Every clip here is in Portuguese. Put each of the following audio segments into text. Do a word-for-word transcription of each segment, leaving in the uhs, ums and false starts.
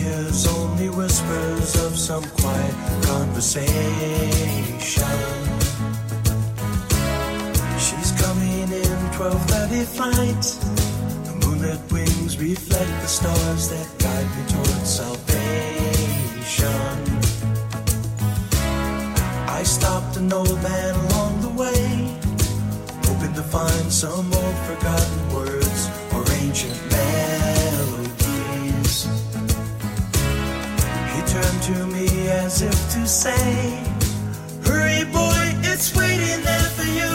hears only whispers of some quiet conversation. She's coming in twelve thirty flight. The moonlit wings reflect the stars that guide me towards salvation. I stopped an old man along the way, hoping to find some old forgotten words or ancient melodies. He turned to me as if to say, hurry boy, it's waiting there for you.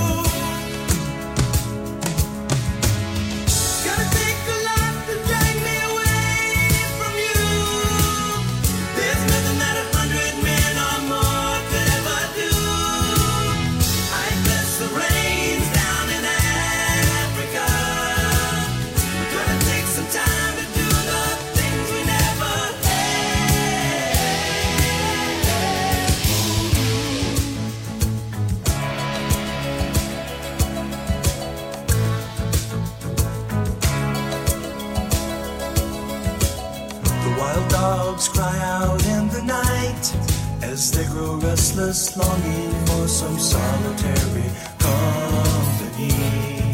Cry out in the night as they grow restless, longing for some solitary company.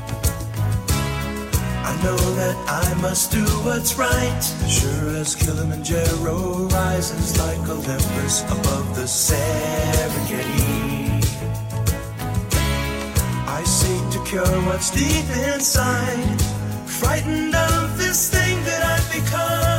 I know that I must do what's right, sure as Kilimanjaro rises like Olympus above the Serengeti. I seek to cure what's deep inside, frightened of this thing that I've become.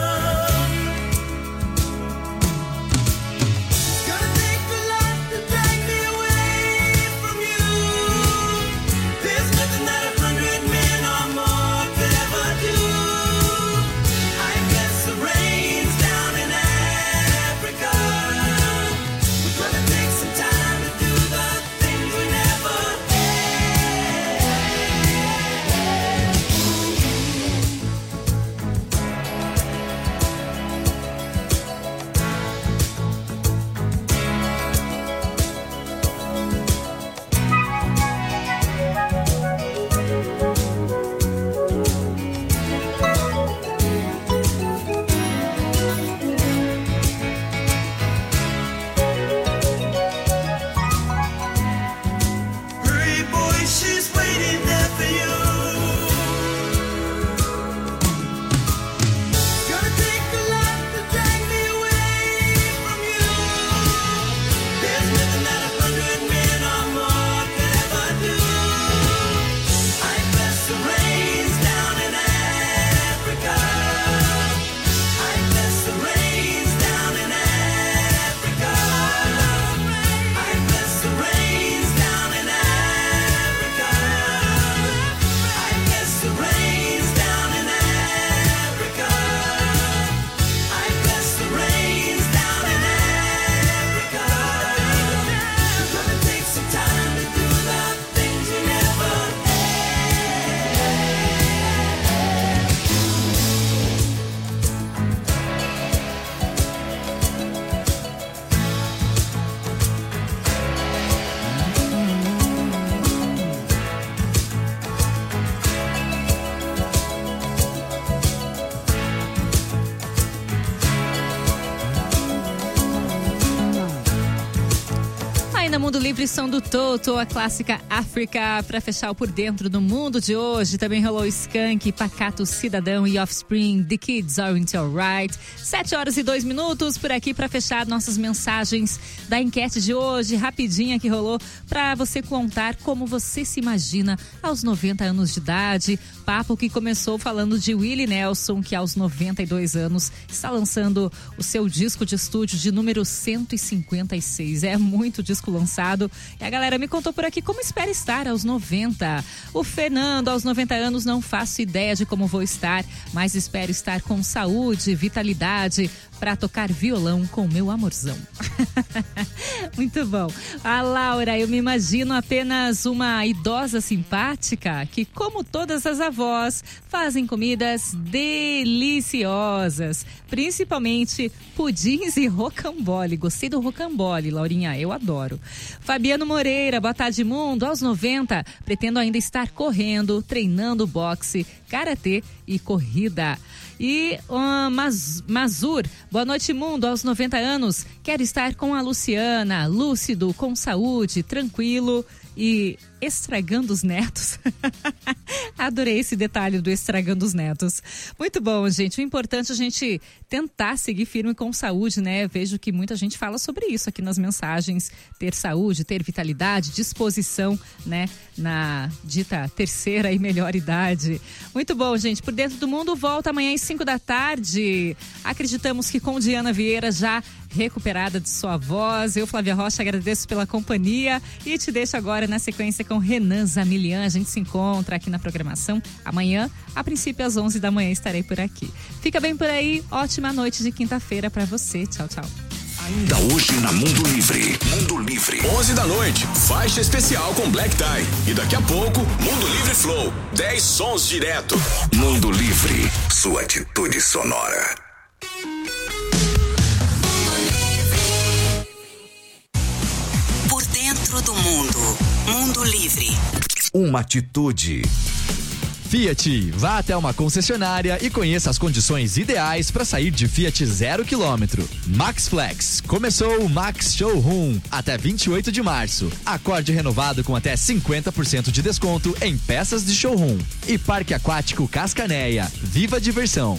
Mundo Livre, som do Toto, a clássica África, para fechar o Por Dentro do Mundo de hoje. Também rolou Skank, Pacato Cidadão e Offspring, The Kids Aren't Alright. Sete horas e dois minutos por aqui para fechar nossas mensagens da enquete de hoje, rapidinha que rolou, para você contar como você se imagina aos noventa anos de idade. Papo que começou falando de Willie Nelson, que aos noventa e dois anos está lançando o seu disco de estúdio de número cento e cinquenta e seis. É muito disco lançado. E a galera me contou por aqui como espera estar aos noventa. O Fernando, aos noventa anos, não faço ideia de como vou estar, mas espero estar com saúde, vitalidade, para tocar violão com meu amorzão. Muito bom. A Laura, eu me imagino apenas uma idosa simpática que, como todas as avós, fazem comidas deliciosas, principalmente pudins e rocambole. Gostei do rocambole, Laurinha, eu adoro. Fabiano Moreira, boa tarde, mundo. Aos noventa, pretendo ainda estar correndo, treinando boxe, karatê e corrida. E uh, Maz, Mazur, boa noite, mundo, aos noventa anos, quero estar com a Luciana, lúcido, com saúde, tranquilo e estragando os netos. Adorei esse detalhe do estragando os netos. Muito bom, gente. O importante é a gente tentar seguir firme com saúde, né? Vejo que muita gente fala sobre isso aqui nas mensagens. Ter saúde, ter vitalidade, disposição, né? Na dita terceira e melhor idade. Muito bom, gente. Por Dentro do Mundo volta amanhã às cinco da tarde. Acreditamos que com Diana Vieira já recuperada de sua voz. Eu, Flávia Rocha, agradeço pela companhia e te deixo agora na sequência com Renan Zamilian. A gente se encontra aqui na programação amanhã, a princípio às onze da manhã estarei por aqui. Fica bem por aí, ótima noite de quinta-feira pra você. Tchau, tchau. Ainda hoje na Mundo Livre. Mundo Livre. onze da noite, faixa especial com Black Tie. E daqui a pouco, Mundo Livre Flow. dez sons direto. Mundo Livre, sua atitude sonora. Por Dentro do Mundo. Mundo Livre. Uma atitude. Fiat, vá até uma concessionária e conheça as condições ideais para sair de Fiat zero quilômetro. Max Flex, começou o Max Showroom até vinte e oito de março. Acorde renovado com até cinquenta por cento de desconto em peças de showroom. E Parque Aquático Cascanéia, viva a diversão.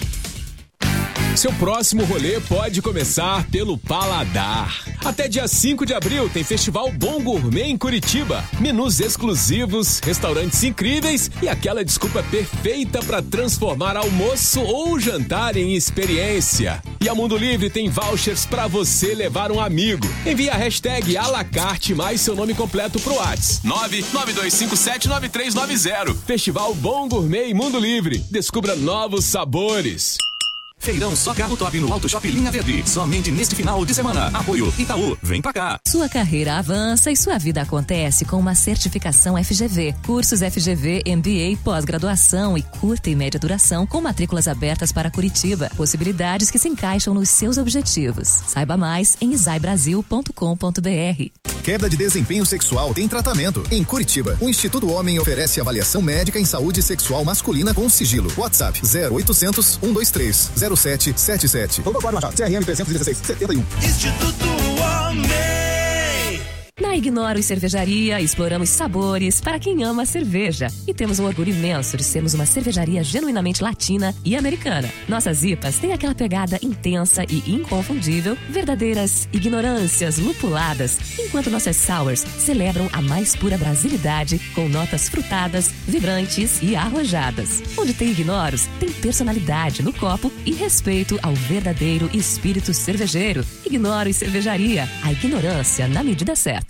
Seu próximo rolê pode começar pelo paladar. Até dia cinco de abril tem Festival Bom Gourmet em Curitiba. Menus exclusivos, restaurantes incríveis e aquela desculpa perfeita para transformar almoço ou jantar em experiência. E a Mundo Livre tem vouchers para você levar um amigo. Envie a hashtag Alacarte mais seu nome completo pro WhatsApp. nove nove dois cinco sete nove três nove zero. Festival Bom Gourmet em Mundo Livre. Descubra novos sabores. Feirão Só Carro Top no Auto Shop Linha Verde. Somente neste final de semana. Apoio Itaú. Vem pra cá. Sua carreira avança e sua vida acontece com uma certificação F G V. Cursos F G V, M B A, pós-graduação e curta e média duração com matrículas abertas para Curitiba. Possibilidades que se encaixam nos seus objetivos. Saiba mais em isai brasil ponto com ponto br. Queda de desempenho sexual tem tratamento. Em Curitiba, o Instituto Homem oferece avaliação médica em saúde sexual masculina com sigilo. WhatsApp zero oitocentos, cento e vinte e três, zero sete sete sete. C R M trezentos e dezesseis, setenta e um. Instituto Homem. Na Ignoros Cervejaria, exploramos sabores para quem ama cerveja. E temos um orgulho imenso de sermos uma cervejaria genuinamente latina e americana. Nossas I P As têm aquela pegada intensa e inconfundível, verdadeiras ignorâncias lupuladas, enquanto nossas sours celebram a mais pura brasilidade com notas frutadas, vibrantes e arrojadas. Onde tem Ignoros, tem personalidade no copo e respeito ao verdadeiro espírito cervejeiro. Ignoros Cervejaria, a ignorância na medida certa.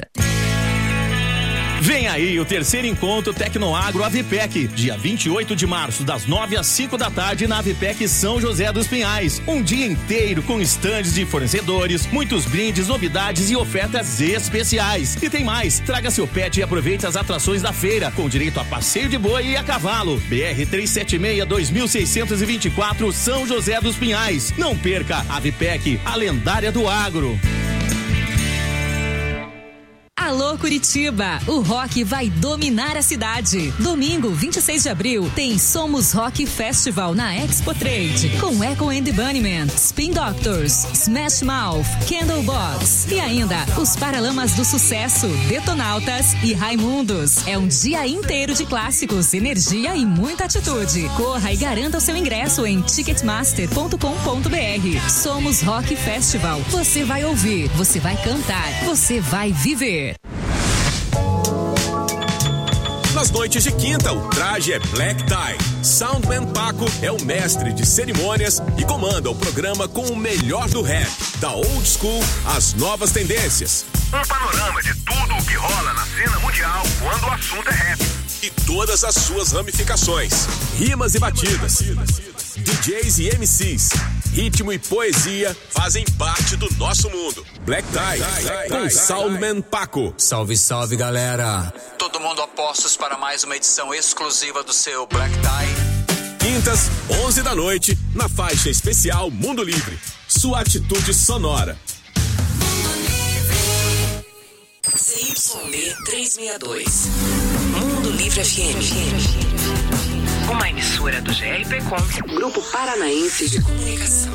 Vem aí o terceiro encontro Tecnoagro Avipec, dia vinte e oito de março, das nove às cinco da tarde na Avipec São José dos Pinhais. Um dia inteiro com estandes de fornecedores, muitos brindes, novidades e ofertas especiais. E tem mais, traga seu pet e aproveite as atrações da feira, com direito a passeio de boi e a cavalo. B R trezentos e setenta e seis, dois mil seiscentos e vinte e quatro, São José dos Pinhais. Não perca, Avipec, a lendária do agro. Alô Curitiba, o rock vai dominar a cidade. Domingo, vinte e seis de abril, tem Somos Rock Festival na Expo Trade, com Echo and the Bunnymen, Spin Doctors, Smash Mouth, Candlebox e ainda os Paralamas do Sucesso, Detonautas e Raimundos. É um dia inteiro de clássicos, energia e muita atitude. Corra e garanta o seu ingresso em ticketmaster ponto com ponto br. Somos Rock Festival. Você vai ouvir, você vai cantar, você vai viver. Nas noites de quinta, o traje é Black Tie. Soundman Paco é o mestre de cerimônias e comanda o programa com o melhor do rap, da old school às novas tendências. Um panorama de tudo o que rola na cena mundial quando o assunto é rap. E todas as suas ramificações, rimas e batidas, D Js e M Cs, ritmo e poesia fazem parte do nosso mundo. Black Tie, com Soundman Paco. Salve, salve, galera. Todo mundo a postos para mais uma edição exclusiva do seu Black Tie. Quintas, onze da noite, na faixa especial Mundo Livre. Sua atitude sonora. C Y B trezentos e sessenta e dois. Mundo Livre F M. Uma emissora do G R P Com, Grupo Paranaense de Comunicação.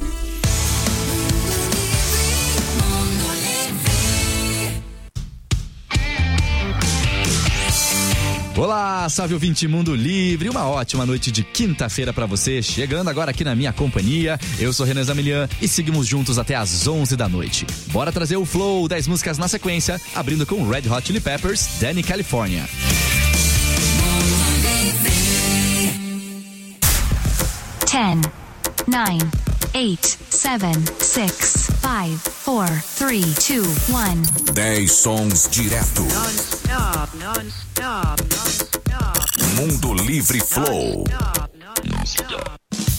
Olá, salve ouvinte Mundo Livre, uma ótima noite de quinta-feira pra você, chegando agora aqui na minha companhia. Eu sou Renan Zamilian e seguimos juntos até às onze da noite. Bora trazer o flow das músicas na sequência, abrindo com Red Hot Chili Peppers, Danny California. ten, nine, eight, seven, six, five, four, three, two, one. dez sons direto. Non-stop, non-stop, non-stop. Mundo Livre Flow. Non-stop, non-stop.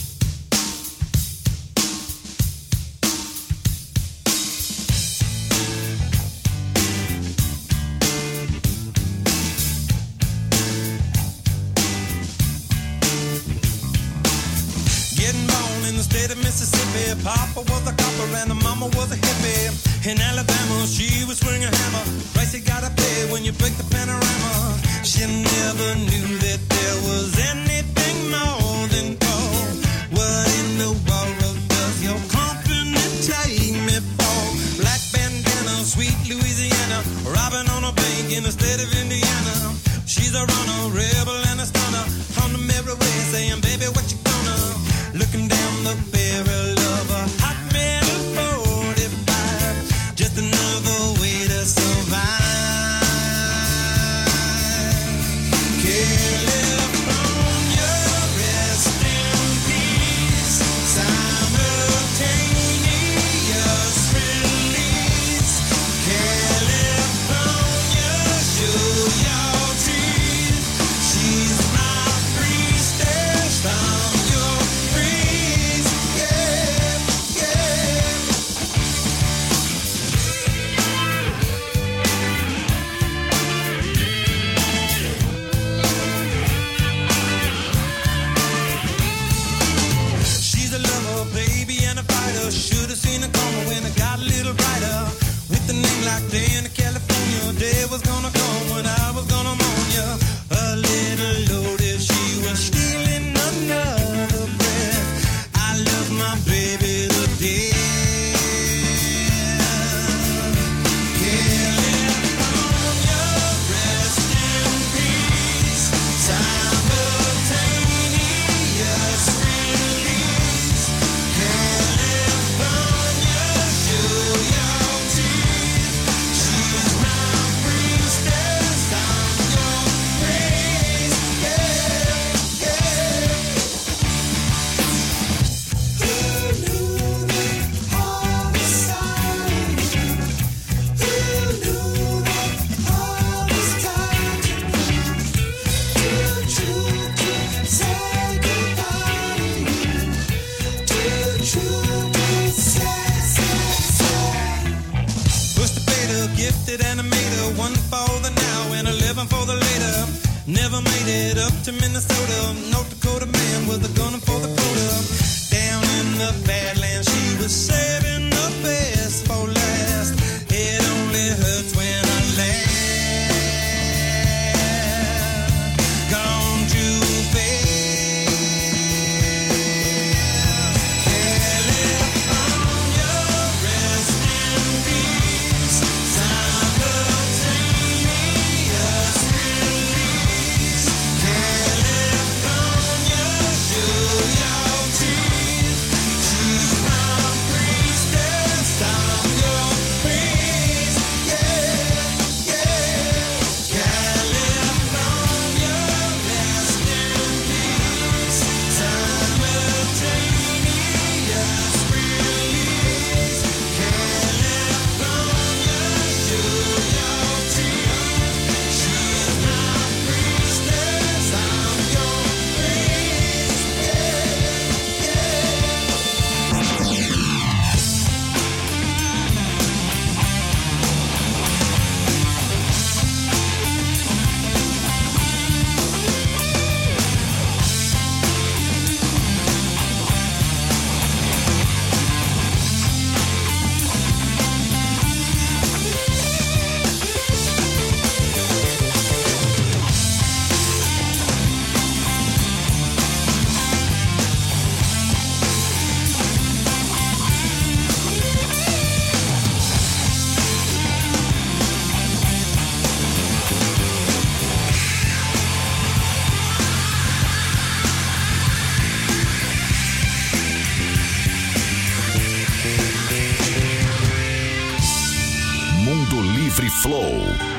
State of Mississippi, Papa was a copper and the mama was a hippie. In Alabama, she was swinging a hammer. Price you gotta pay when you break the panorama. She never knew that there was anything more than gold. What in the world does your company take me for? Black bandana, sweet Louisiana, robbing on a bank in the state of Indiana. She's a runner, rebel and a stunner. On the merry way, saying, baby, what you gonna? Looking down the barrel of a hot metal forty-five, just another way to survive. California, rest in peace. Simultaneous release. California, show your teeth. She's my priestess. I'm your priest. Yeah, yeah. She's a lover, baby, and a fighter. Should have seen her coming when it got a little brighter. With a name like Danny California, day was gonna come when I was gonna mourn ya. A little loaded, she was stealing another breath. I love my baby to death. California, rest in peace. Simultaneous release. California, show your teeth. She's my priestess. I'm your praise. Yeah, yeah. Who knew that all this time? Who knew that all this time? Too true to say goodbye. Too true to say, say, say. Pushed the beta, gifted animator, one for the now and eleven for the later. Never made it up to Minnesota. North Dakota man with a gun for the quota. Down in the Badlands, she was saving the best for last. It only hurts when I laugh. Gone too fast. California, rest in peace. Simultaneous release. California. Flow.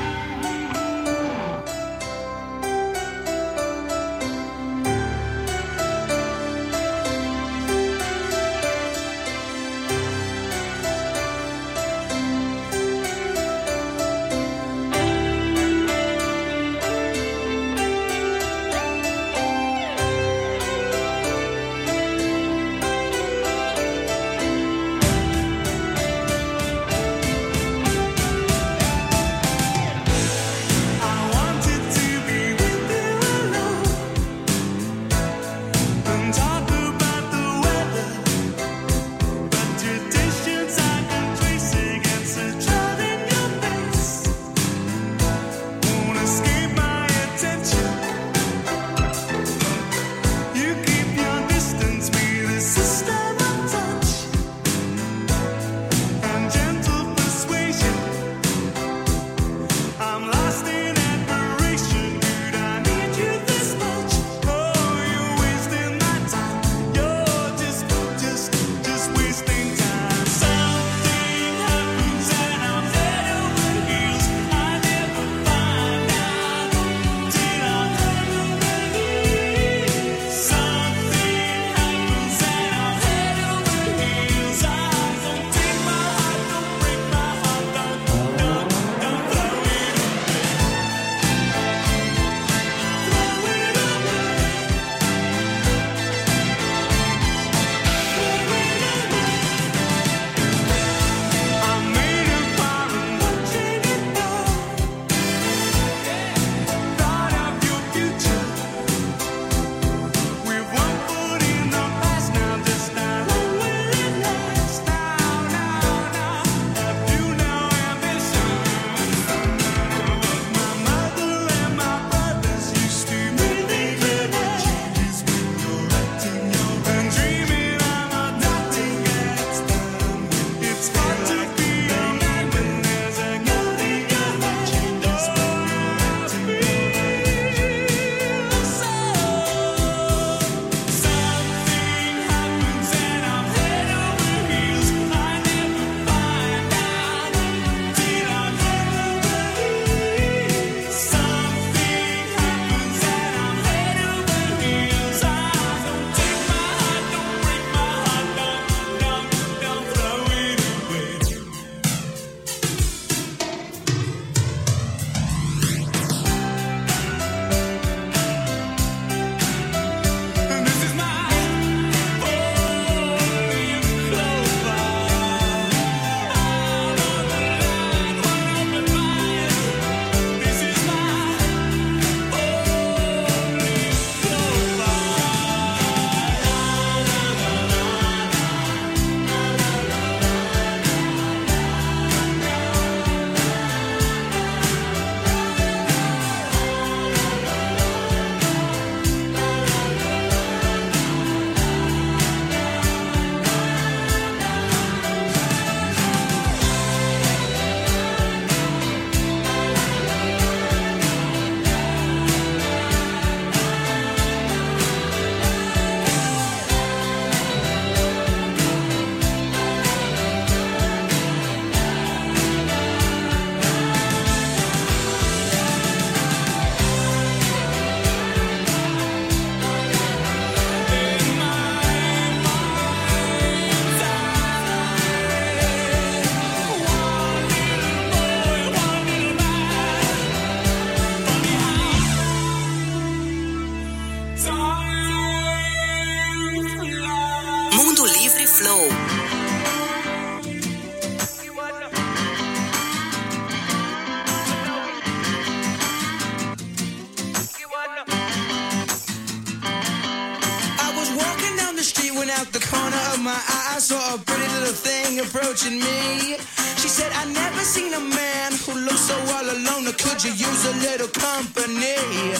out the corner of my eye, I saw a pretty little thing approaching me. She said, I never seen a man who looks so all alone. Could you use a little company?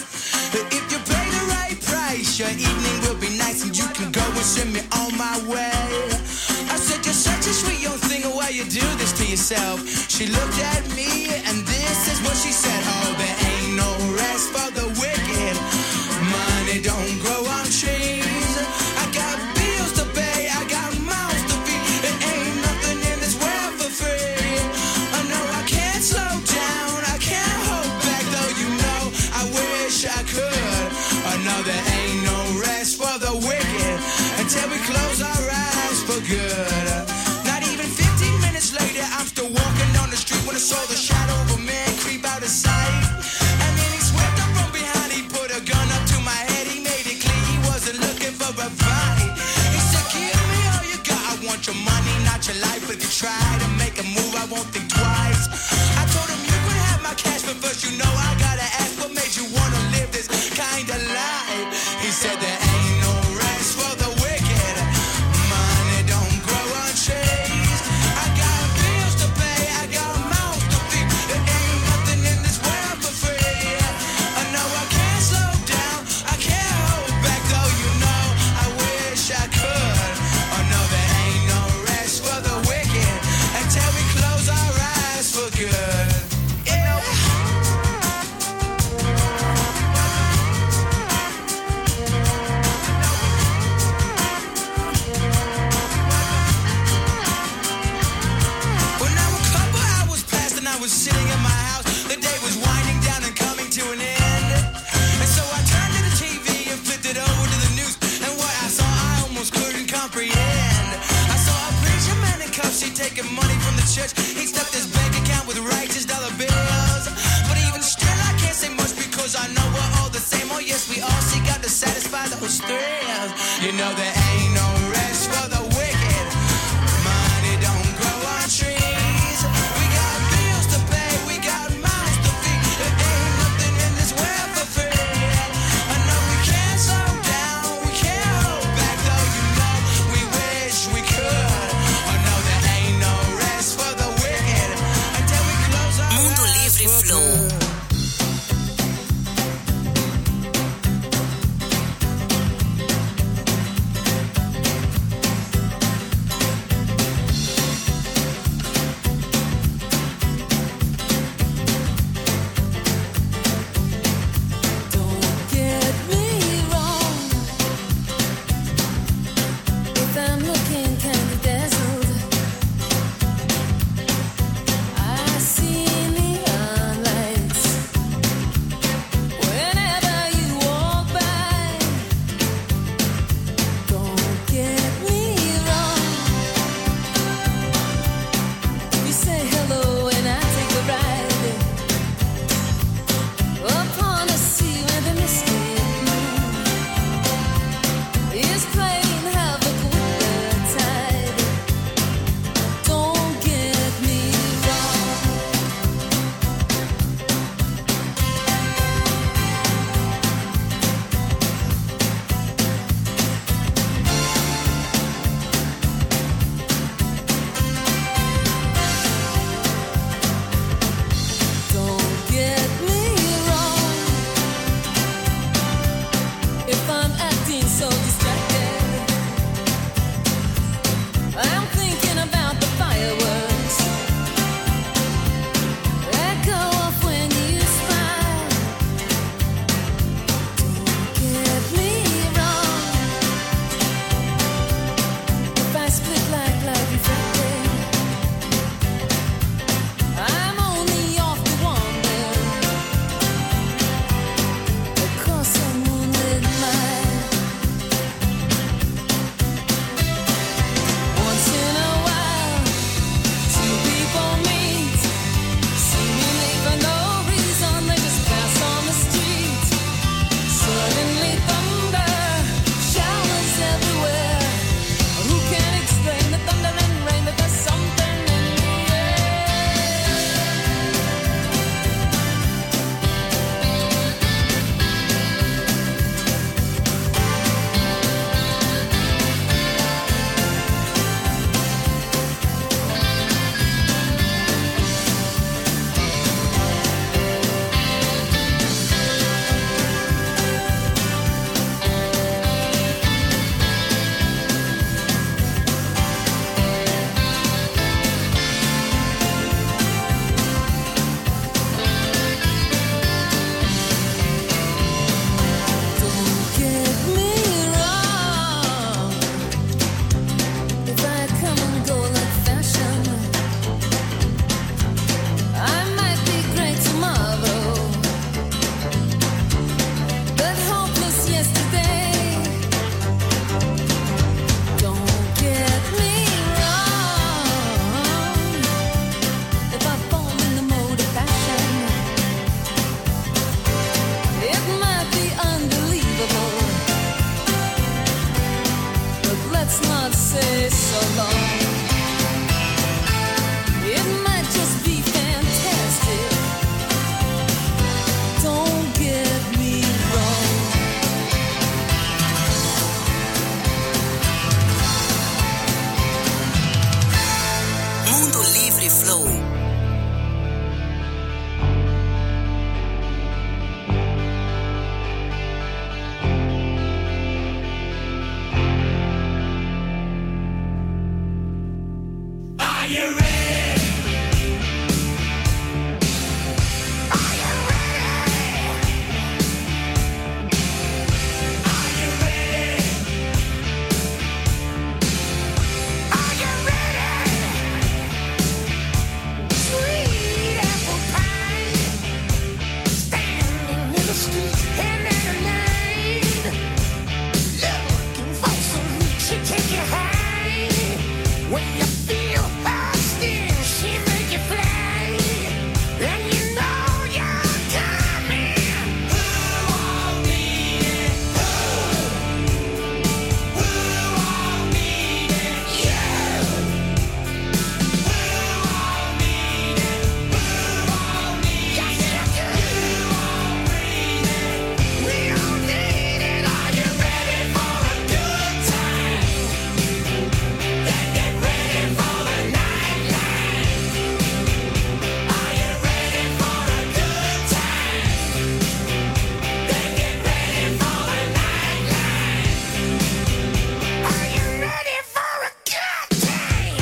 If you pay the right price, your evening will be nice and you can go and send me on my way. I said, you're such a sweet young thing, why you do this to yourself? She looked at me and this is what she said. Oh, there ain't no rest for the wicked. Money don't grow on trees. I got bills to pay, I got mouths to feed. There ain't nothing in this world for free. I know I can't slow down. good. Not even fifteen minutes later, I'm still walking down the street when I saw the shadow of a man creep out of sight. And then he swept up from behind, he put a gun up to my head, he made it clear he wasn't looking for a fight. He said, give me all you got, I want your money, not your life, but if you try to make a move, I won't think twice. I told him you could have my cash, but first you know I gotta ask, what made you wanna live this kind of life? He said there ain't no rest for the wicked, money don't grow on trees. I got bills to pay, I got mouths to feed, there ain't nothing in this world for free. I know I can't slow down, I can't hold back, though you know I wish I could. Oh no, there ain't no rest for the wicked until we close our eyes for good. Yeah. Well, now a couple hours passed and I was sitting in my house. The day was winding down and coming to an end. And so I turned to the T V and flipped it over to the news. And what I saw, I almost couldn't comprehend. I saw a preacher man in cuffs, he taking money from the church. He stuffed his bank account with righteous dollar bills. But even still, I can't say much because I know we're all the same. Oh yes, we all seek out to satisfy those thrills. You know there ain't no rest for the wicked, money don't grow on trees. We got bills to pay, we got mouths to feed, there ain't nothing in this world for free. I know we can't slow down, we can't hold back, though you know we wish we could. Oh no, there ain't no rest for the wicked until we close our Mundo eyes Livre for Flow. good. stay so long. It might just be fantastic. Don't get me wrong. Mundo Livre Flow. Are you ready? When you feel thirsty, she make you fly, and you know you're coming. Who won't need it? Who? Who won't need it? You. Who won't need it? Who won't need it? Yes, you do. Who won't need it? We all need it. Are you ready for a good time? Then get ready for the nightlife. Are you ready for a good time? Then get ready for the nightlife. Are you ready for a good time?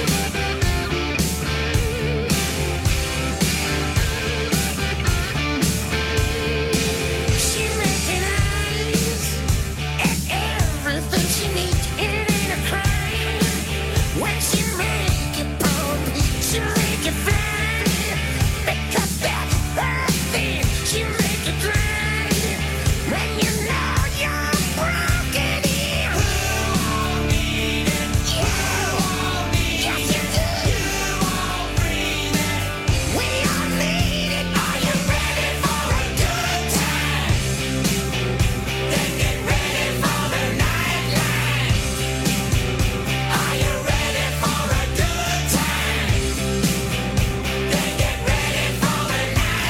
She's making eyes at everything she needs. It ain't a crime when she make it pump. She make it fly because that's her thing. She make it dry when you know you're broken in. Who won't need it? You won't need it. Yes, you do. You won't breathe it. We all need it. Are you ready for a good time? Then get ready for the nightlife. Are you ready for a good time? Then get ready for the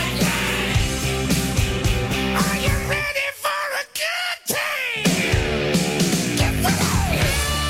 nightlife. Are you ready for a good time? Get ready.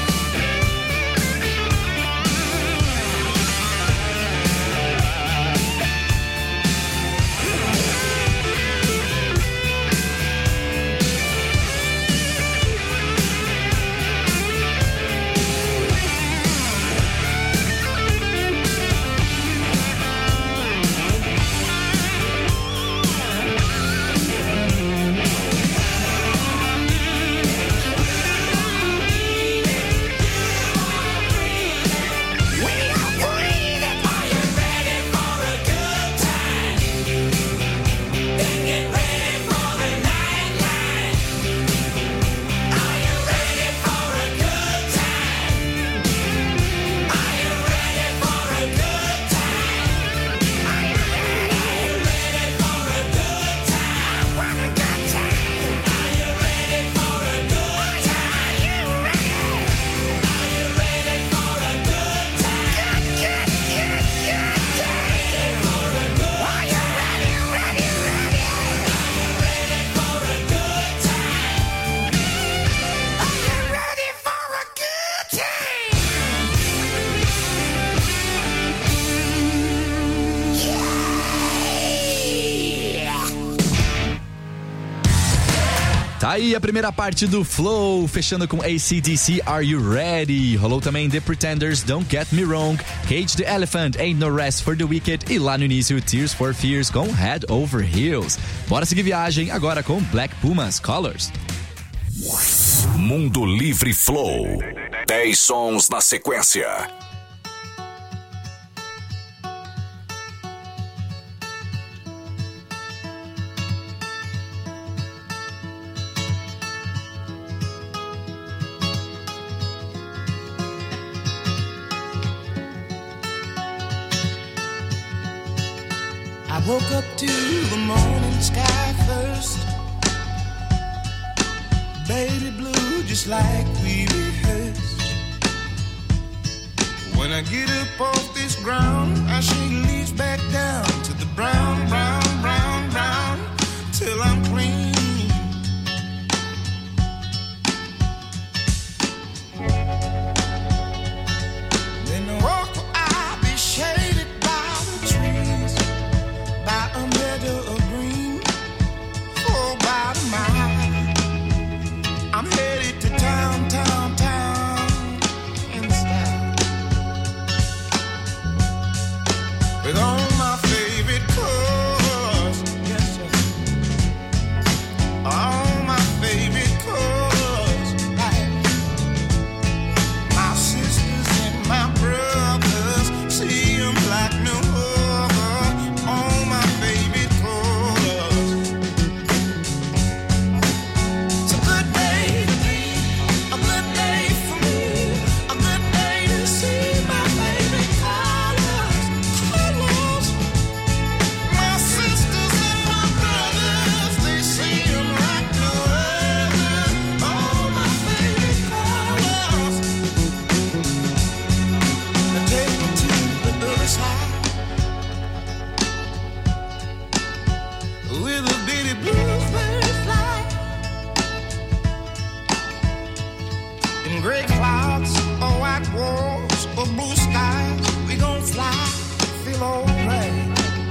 We all breathe it. Are you ready for a good time? Then get ready for the nightlife. Are you ready for a good time? Are you ready for a good time? Are you ready? For a good time? I want a good time. Are you ready for a good time? Are you ready? Are you ready for a good time? Good, good, good, good time. For a good. Are you ready? Ready, ready? Are you ready for a good time? Are you ready for a good time? Yeah! Tá aí a primeira parte do Flow, fechando com A C D C, Are You Ready? Rolou também The Pretenders, Don't Get Me Wrong, Cage the Elephant, Ain't No Rest for the Wicked e lá no início Tears for Fears com Head Over Heels. Bora seguir viagem agora com Black Pumas, Colors. Mundo Livre Flow. dez sons na sequência. I woke up to the morning sky first. Baby blue, just like we rehearsed. I get up off this ground, I she leads back down to the brown, brown, brown, brown, till I'm clean. Then the walk I'll be shaded by the trees, by a meadow of green, for about a mile. I'm headed to town, town, town, in style, with all my favorite colors, yes sir, all my favorite colors, like my sisters and my brothers, see 'em like no other, all my favorite colors. It's a good day to be, a good day for me, a good day to see my favorite colors, colors. My sisters and my brothers, they see 'em like no other, all my favorite colors. Now take me to the other side, with a bitty bluebird fly, in gray clouds or white walls or blue skies, we gon' fly, feel alright.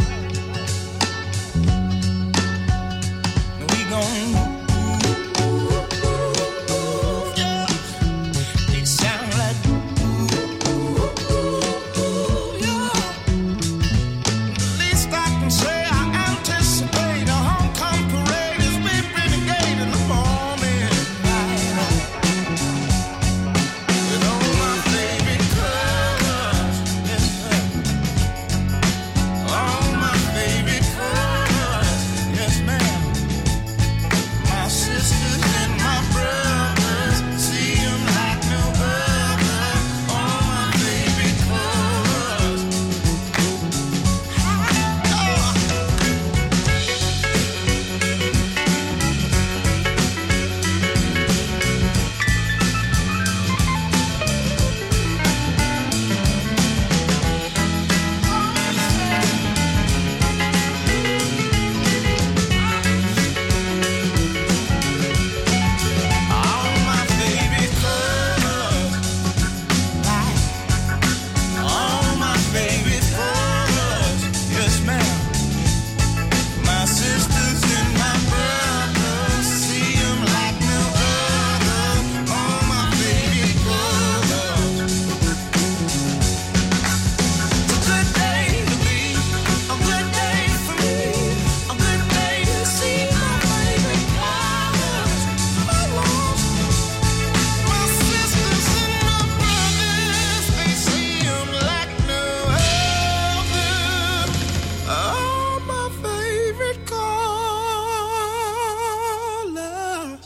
We gon' yeah, they sound like yeah. At least I can say I anticipate a Hong Kong parade as we renegade in the morning light, with all my favorite colors, yes sir, all my favorite colors, yes ma'am. My sisters and my brothers, see 'em like no other, all my favorite colors. All my favorite colors, like all my favorite colors, yes ma'am. My sisters and my brothers, see 'em like no other, all my favorite colors. It's a good day to be, a good day for me, a good day to see my favorite colors, colors. My sisters and my brothers, they see 'em like no other, all my favorite colors.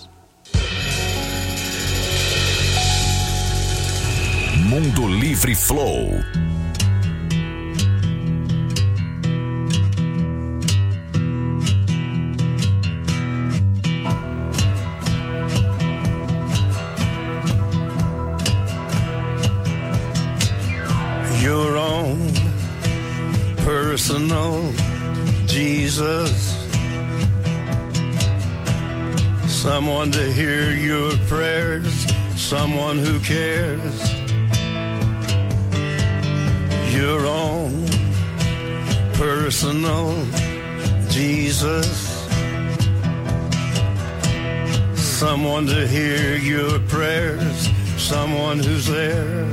Mundo Livre Flow. Your own personal Jesus, someone to hear your prayers, someone who cares. Your own personal Jesus, someone to hear your prayers, someone who's there.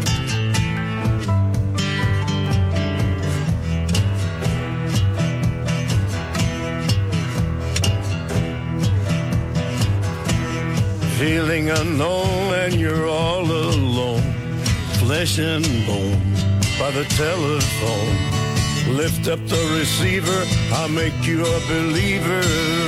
Feeling unknown and you're all alone, flesh and bone by the telephone. Lift up the receiver, I'll make you a believer.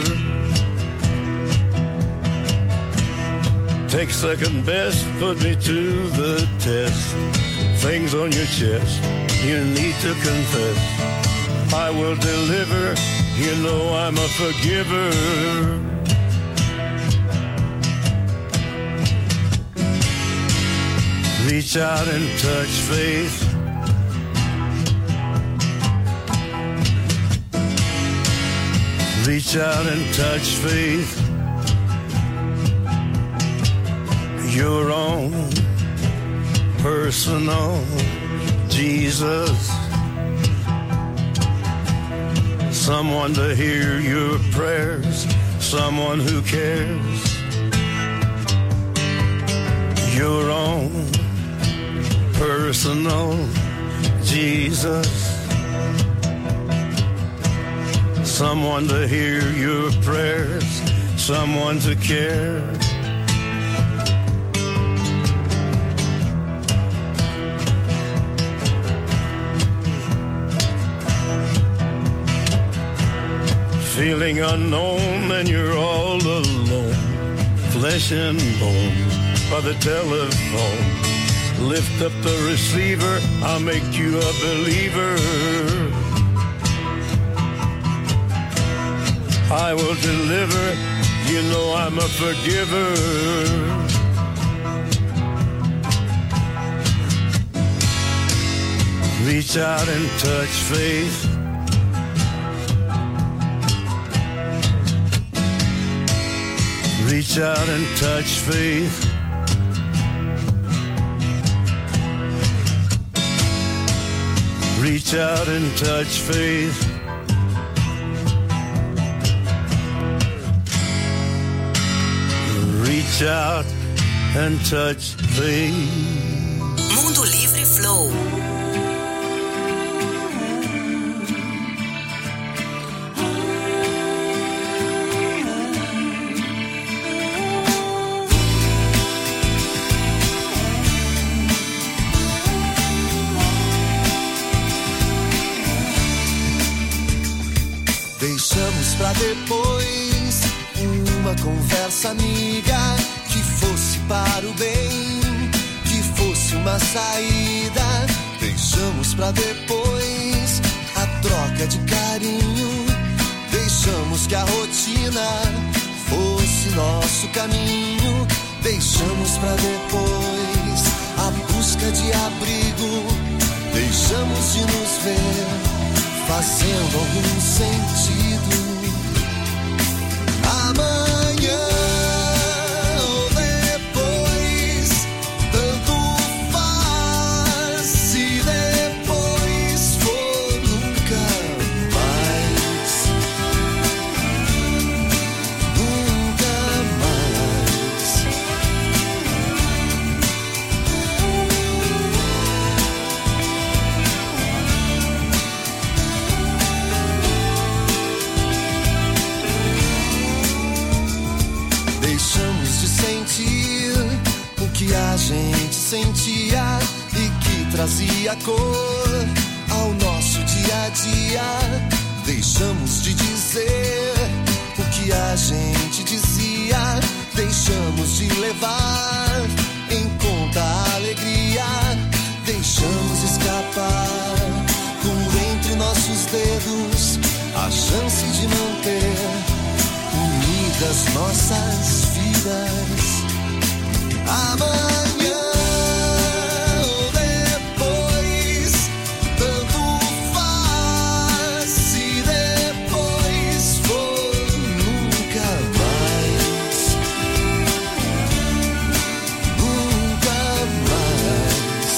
Take second best, put me to the test. Things on your chest, you need to confess. I will deliver, you know I'm a forgiver. Reach out and touch faith, Reach out and touch faith. Your own personal Jesus. Someone to hear your prayers. Someone who cares. Your own personal Jesus. Someone to hear your prayers. Someone to care. Feeling unknown and you're all alone. Flesh and bone by the telephone. Lift up the receiver, I'll make you a believer. I will deliver, you know I'm a forgiver. Reach out and touch faith. Reach out and touch faith. Reach out and touch faith. Reach out and touch faith. Mundo Livre Flow. Deixamos pra depois uma conversa amiga que fosse para o bem, que fosse uma saída. Deixamos pra depois a troca de carinho. Deixamos que a rotina fosse nosso caminho. Deixamos pra depois a busca de abrigo. Deixamos de nos ver fazendo algum sentido. Amanhã ou depois, tanto faz. Se depois for nunca mais, nunca mais. Deixamos de sentir o que a gente sentia e que trazia cor ao nosso dia a dia. Deixamos de dizer o que a gente dizia. Deixamos de levar em conta a alegria. Deixamos escapar por entre nossos dedos a chance de manter unidas nossas vidas. Amanhã ou depois, tanto faz. Se depois for nunca mais, nunca mais.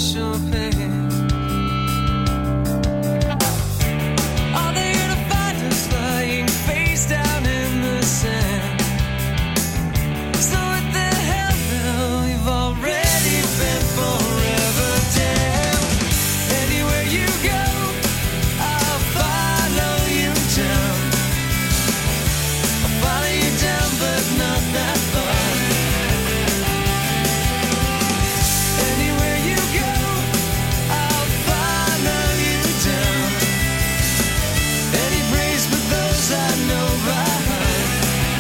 wash your hands. Are they gonna find us lying face down in the sand? So what the hell now? We've already been forever down. Anywhere you go, I'll follow you down. I'll follow you down, but not that far. Anywhere you go, I'll follow you down. Any praise for those I know by heart.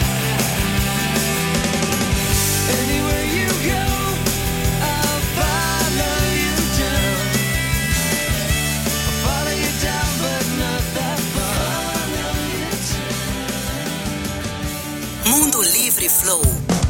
Anywhere you go, I'll follow you down. I'll follow you down, but not that far. Mundo Livre Flow.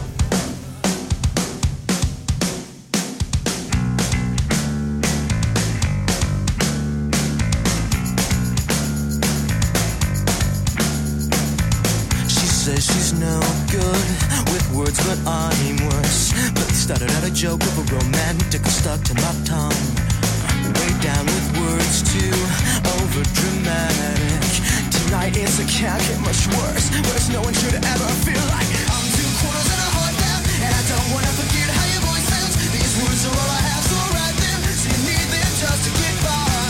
She says she's no good with words, but I'm worse. But started out a joke of a romantic stuck to my tongue. Way down with words too over dramatic. Tonight it's a can't get much worse. Worse, no one should ever feel like I'm two quarters and a heart down, and I don't wanna forget how your voice sounds. These words are all I have, so write them. So you need them just to get by.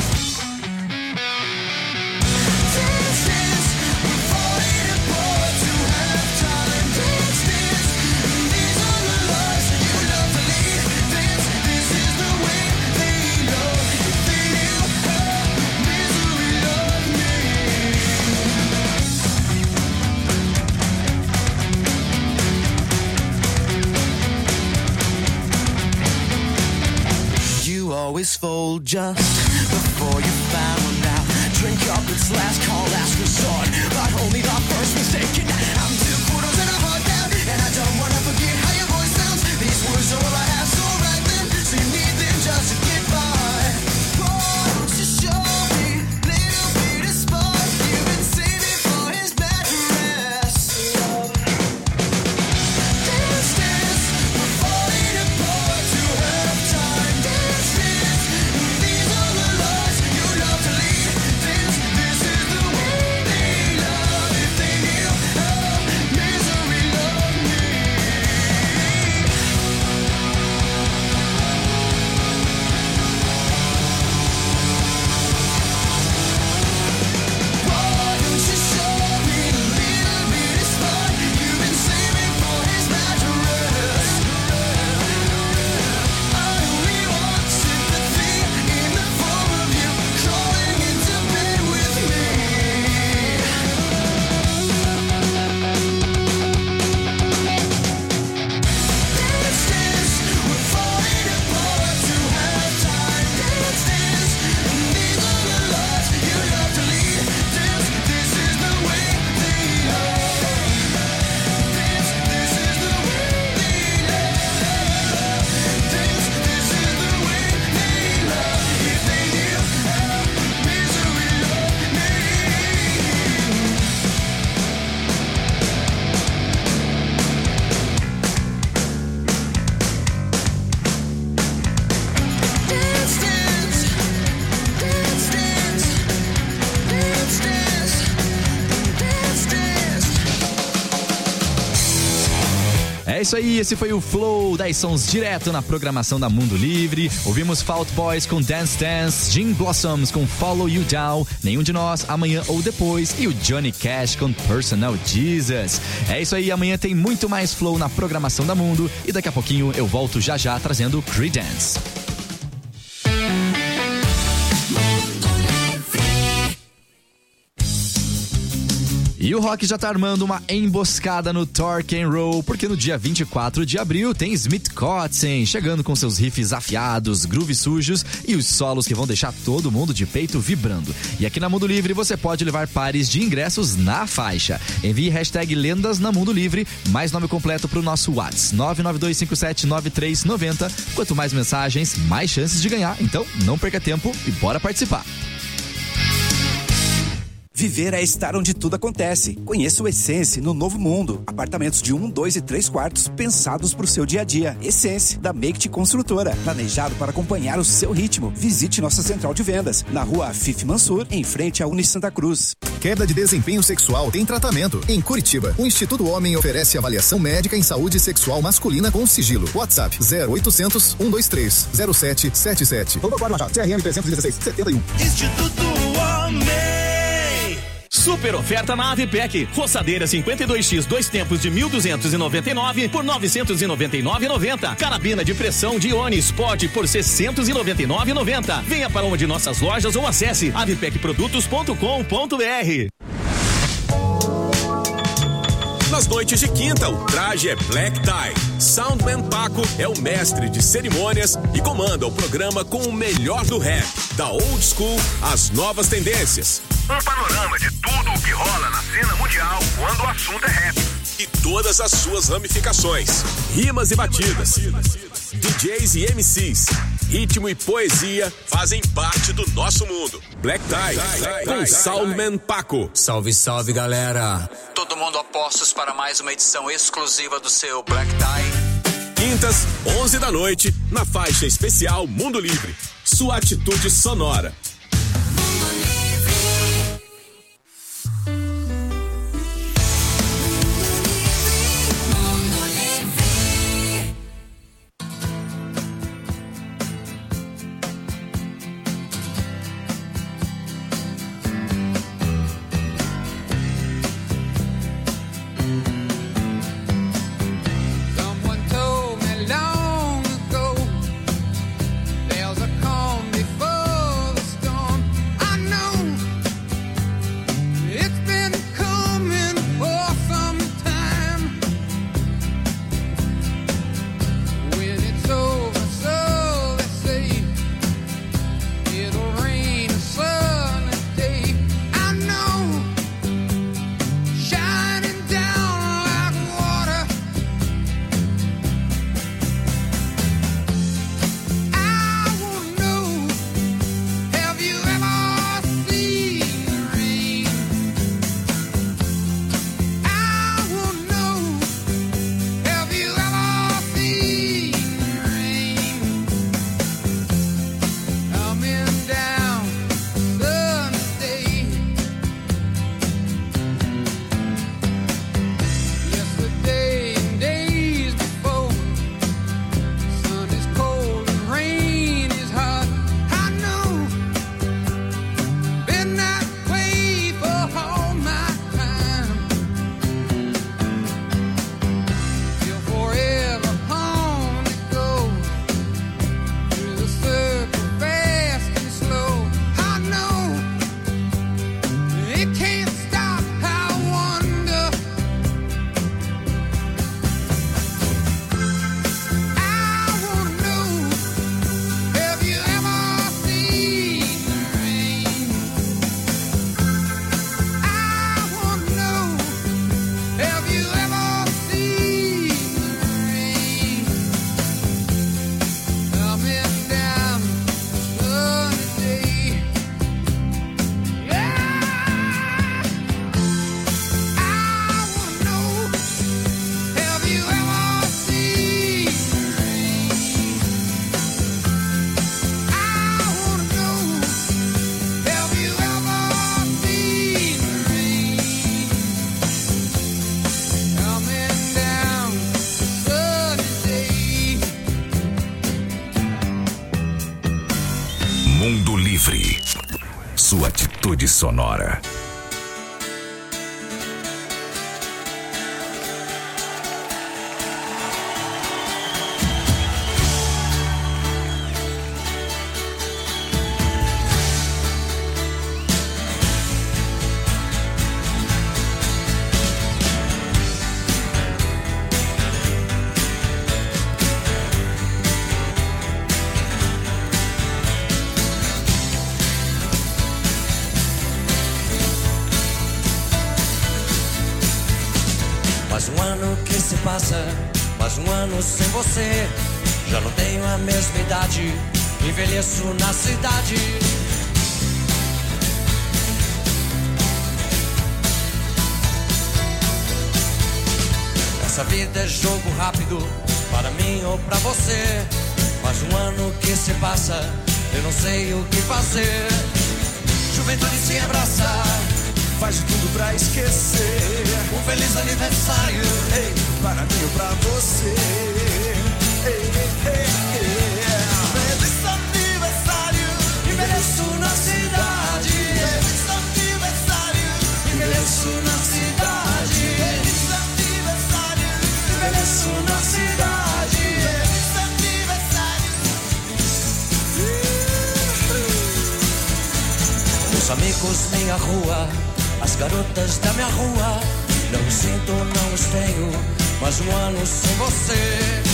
Dance, dance, we're falling apart to have time. Dance, dance, these are the lives you love to lead. Dance, this is the way they love. If they knew how misery loved me. You always fold just before you found out. Drink up, it's last call, last resort, but only the first mistake. And I'm two quarters and a heart down, and I don't wanna forget how your voice sounds. These words are all I have, so write them. So you need them just to get by. Won't you show me little bit of spark you've been saving for his mattress? Dance, dance, we're falling apart to have time. Dance, dance, these are the lives you love to lead. Dance, this is the way they love. If they knew how misery loved me. Why don't you show me a little bit of spark you've been saving for his mattress? I only want sympathy in the form of you crawling into bed with me. Dance, dance, we're falling apart to have time. Dance, dance, these are the lives you love to lead. Dance, this is the way they love. Dance, this is the way they love. Dance, this is the way they love. If they knew how misery loved me. Dance, dance, dance, dance, dance, dance, dance, dance. É isso aí, esse foi o Flow, dez sons direto na programação da Mundo Livre. Ouvimos Fault Boys com Dance Dance, Jim Blossoms com Follow You Down, Nenhum de Nós, Amanhã ou Depois e o Johnny Cash com Personal Jesus. É isso aí, amanhã tem muito mais Flow na programação da Mundo e daqui a pouquinho eu volto já já trazendo Creedence. E o Rock já tá armando uma emboscada no Torque and Roll, porque no dia vinte e quatro de abril tem Smith Kotzen chegando com seus riffs afiados, grooves sujos e os solos que vão deixar todo mundo de peito vibrando. E aqui na Mundo Livre você pode levar pares de ingressos na faixa. Envie hashtag Lendas na Mundo Livre, mais nome completo pro nosso WhatsApp nove nove dois cinco sete nove três nove zero. Quanto mais mensagens, mais chances de ganhar. Então não perca tempo e bora participar. Viver é estar onde tudo acontece. Conheça o Essence no Novo Mundo. Apartamentos de um, dois e três quartos pensados para o seu dia a dia. Essence, da Make-Te Construtora. Planejado para acompanhar o seu ritmo. Visite nossa central de vendas na rua Afif Mansur, em frente à Uni Santa Cruz. Queda de desempenho sexual tem tratamento. Em Curitiba, o Instituto Homem oferece avaliação médica em saúde sexual masculina com sigilo. WhatsApp zero oitocentos, um dois três, zero sete sete sete. C R M trezentos e dezesseis, setenta e um. Instituto Homem. Super oferta na Avipec. Roçadeira cinquenta e dois xis, dois tempos de mil duzentos e noventa e nove por novecentos e noventa e nove e noventa. Carabina de pressão de Ione Sport por seiscentos e noventa e nove e noventa. Venha para uma de nossas lojas ou acesse avipec produtos ponto com ponto b r. Nas noites de quinta, o traje é Black Tie. Soundman Paco é o mestre de cerimônias e comanda o programa com o melhor do rap, da old school às novas tendências. Um panorama de tudo o que rola na cena mundial quando o assunto é rap. E todas as suas ramificações, rimas e batidas, D Js e M Cs, ritmo e poesia fazem parte do nosso mundo. Black Tie, com Soundman Paco. Salve, salve, galera. Todo mundo a postos para mais uma edição exclusiva do seu Black Tie. Quintas, onze da noite, na faixa especial Mundo Livre. Sua atitude sonora. Mundo Livre. Sua atitude sonora. Mais um ano que se passa, mais um ano sem você. Já não tenho a mesma idade, envelheço na cidade. Nossa vida é jogo rápido, para mim ou pra você. Mas um ano que se passa, eu não sei o que fazer. Juventude se abraça, faz de tudo pra esquecer. Um feliz aniversário, ei, para mim ou pra você. Ei, ei, ei. Feliz aniversário, envelheço na cidade. Feliz aniversário, envelheço na cidade. Feliz aniversário, envelheço na cidade. Feliz aniversário. Meus amigos, minha rua, as garotas da minha rua. Não os sinto, não os tenho, mas um ano sem você.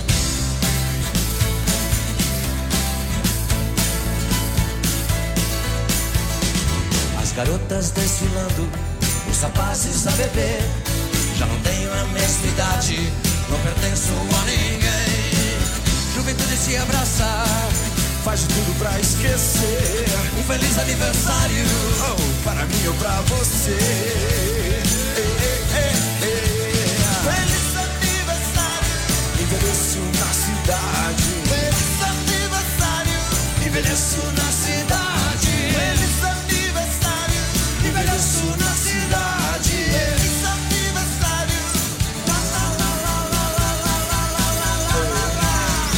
As garotas desfilando, os rapazes a beber. Já não tenho a mesma idade, não pertenço a ninguém. Juventude se abraça, faz de tudo pra esquecer. Um feliz aniversário, oh, para mim ou pra você. Ei, ei, ei, ei. Feliz aniversário, envelheço na cidade. Feliz aniversário, envelheço na cidade. Feliz aniversário, envelheço na cidade. Feliz aniversário. La, la, la, la, la, la, la, la, la, la, la.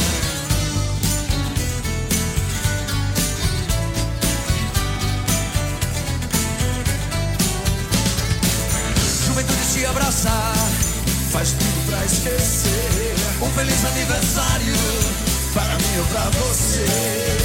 Juventude se abraça, faz tudo pra esquecer. Um feliz aniversário, para mim ou pra você.